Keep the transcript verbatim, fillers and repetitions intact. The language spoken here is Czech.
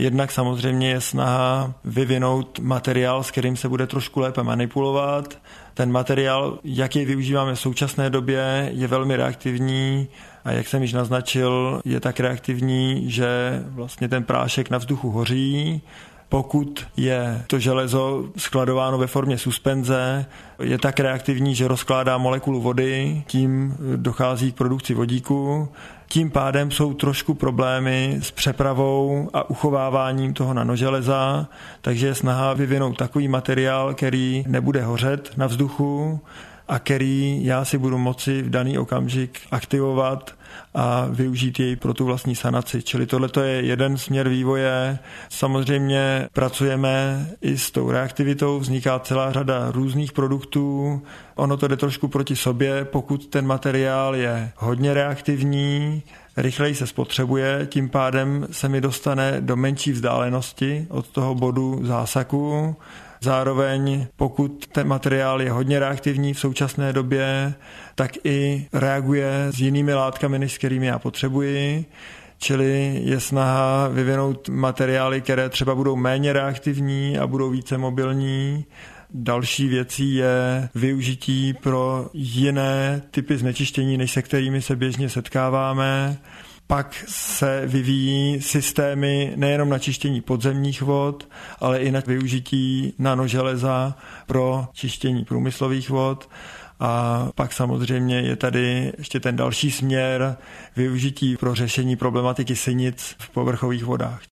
Jednak samozřejmě je snaha vyvinout materiál, s kterým se bude trošku lépe manipulovat. Ten materiál, jak jej využíváme v současné době, je velmi reaktivní a jak jsem již naznačil, je tak reaktivní, že vlastně ten prášek na vzduchu hoří. Pokud je to železo skladováno ve formě suspenze, je tak reaktivní, že rozkládá molekulu vody, tím dochází k produkci vodíku. Tím pádem jsou trošku problémy s přepravou a uchováváním toho nanoželeza, takže je snaha vyvinout takový materiál, který nebude hořet na vzduchu a který já si budu moci v daný okamžik aktivovat a využít jej pro tu vlastní sanaci. Čili tohle je jeden směr vývoje. Samozřejmě pracujeme i s tou reaktivitou, vzniká celá řada různých produktů. Ono to jde trošku proti sobě, pokud ten materiál je hodně reaktivní, rychleji se spotřebuje, tím pádem se mi dostane do menší vzdálenosti od toho bodu zásaku. Zároveň, pokud ten materiál je hodně reaktivní v současné době, tak i reaguje s jinými látkami, než s kterými já potřebuji. Čili je snaha vyvinout materiály, které třeba budou méně reaktivní a budou více mobilní. Další věcí je využití pro jiné typy znečištění, než se kterými se běžně setkáváme. Pak se vyvíjí systémy nejenom na čištění podzemních vod, ale i na využití nanoželeza pro čištění průmyslových vod. A pak samozřejmě je tady ještě ten další směr využití pro řešení problematiky sinic v povrchových vodách.